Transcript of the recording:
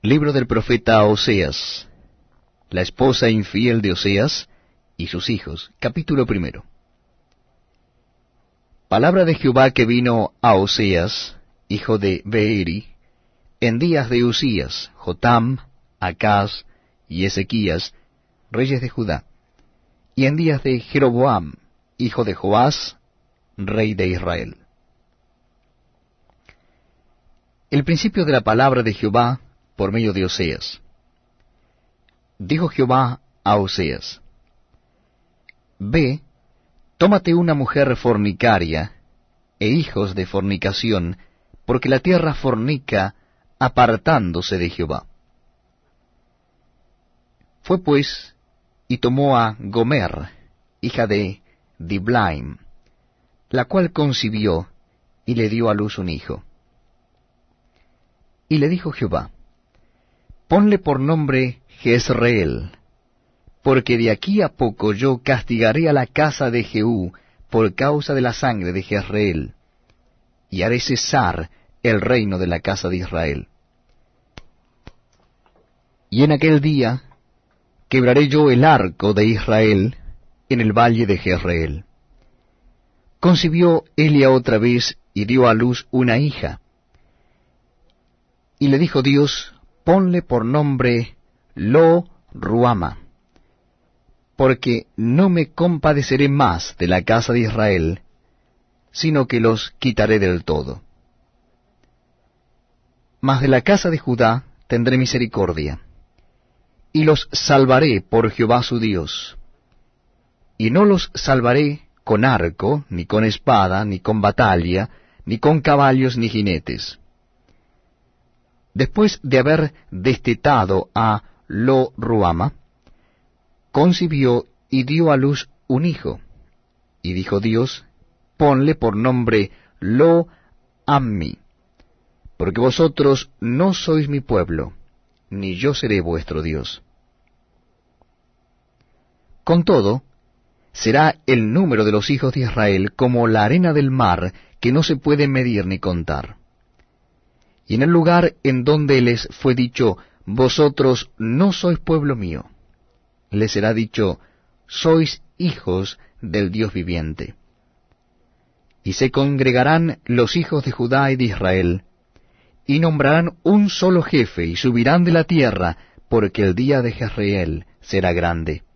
Libro del profeta Oseas, la esposa infiel de Oseas y sus hijos. Capítulo 1. Palabra de Jehová que vino a Oseas, hijo de Beeri, en días de Usías, Jotam, Acaz y Ezequías, reyes de Judá, y en días de Jeroboam, hijo de Joás, rey de Israel. El principio de la palabra de Jehová por medio de Oseas. Dijo Jehová a Oseas: Ve, tómate una mujer fornicaria e hijos de fornicación, porque la tierra fornica apartándose de Jehová. Fue pues y tomó a Gomer, hija de Diblaim, la cual concibió y le dio a luz un hijo. Y le dijo Jehová: Ponle por nombre Jezreel, porque de aquí a poco yo castigaré a la casa de Jehú por causa de la sangre de Jezreel, y haré cesar el reino de la casa de Israel. Y en aquel día quebraré yo el arco de Israel en el valle de Jezreel. Concibió Elia otra vez y dio a luz una hija. Y le dijo Dios: Ponle por nombre Lo-Ruama, porque no me compadeceré más de la casa de Israel, sino que los quitaré del todo. Mas de la casa de Judá tendré misericordia, y los salvaré por Jehová su Dios. Y no los salvaré con arco, ni con espada, ni con batalla, ni con caballos, ni jinetes. Después de haber destetado a Lo-Ruama, concibió y dio a luz un hijo. Y dijo Dios: Ponle por nombre Lo-Ammi, porque vosotros no sois mi pueblo, ni yo seré vuestro Dios. Con todo, será el número de los hijos de Israel como la arena del mar, que no se puede medir ni contar. Y en el lugar en donde les fue dicho: Vosotros no sois pueblo mío, les será dicho: Sois hijos del Dios viviente. Y se congregarán los hijos de Judá y de Israel, y nombrarán un solo jefe, y subirán de la tierra, porque el día de Jezreel será grande.